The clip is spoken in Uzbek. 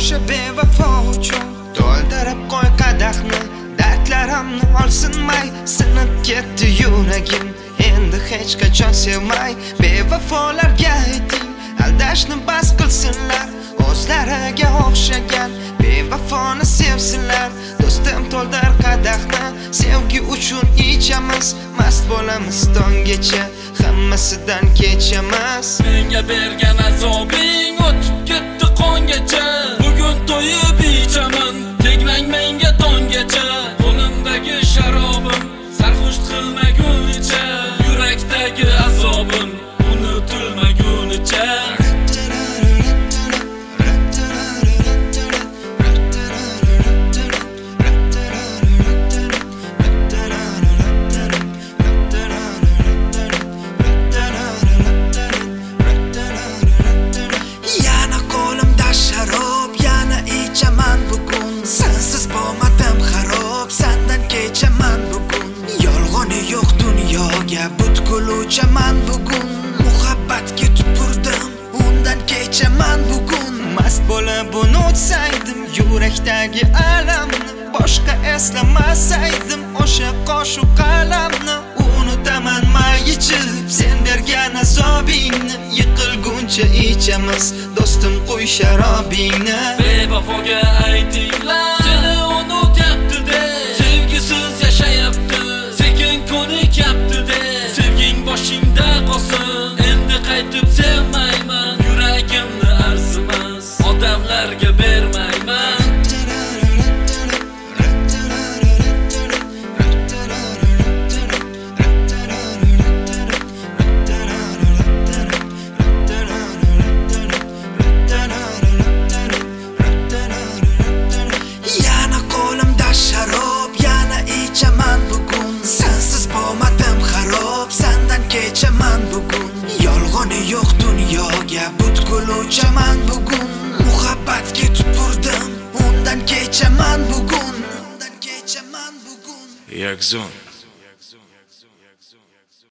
o'sha bevafo uchun to'ldirib qo'y qadahni, dardlarimni olsinmay sinib ketdi yuragim. Endi hech qachon sevmay bevafolarga ayting, aldashni bas qilsinlar, o'zlariga o'xshagan bevafoni sevsinlar. Do'stim to'ldir qadahni, sevgi uchun ichamiz, mast bo'lamiz tonggacha, hammasidan kechamiz. Menga bergan azobing o'tib ketdi qongacha, bugun to'yib ichaman, tegmang menga tongacha. Qo'limdagi sharobim sarxush qilmagunicha, yurakdagi azobim unutilmagunicha. Sensiz bo'lmadim xarob, sendan kechaman bugun. Yolg'oni yo'q dunyoga butkul bugun. Muhabbatga tupurdim, undan kechaman bugun. Mast bo'lib unutsaydim yurakdagi alamni, boshqa eslamasaydim o'sha qoshu qalamni. Unutaman may ichib sen bergan azobingni, yiqilguncha ichamiz do'stim qo'y sharobingni. Bevafoga aytinglar, seni unutyapti de, sevgisiz yashayapti, sekin ko'nikyapti de. Sevging boshingda qolsin, endi qaytib sevmayman, yuragimni arzimas odamlarga bermayman. Kechaman bugun, yolg'oni yo'q dunyoga butkul uchaman bugun. Muhabbatga tupurdim, undan kechaman bugun. Yakzon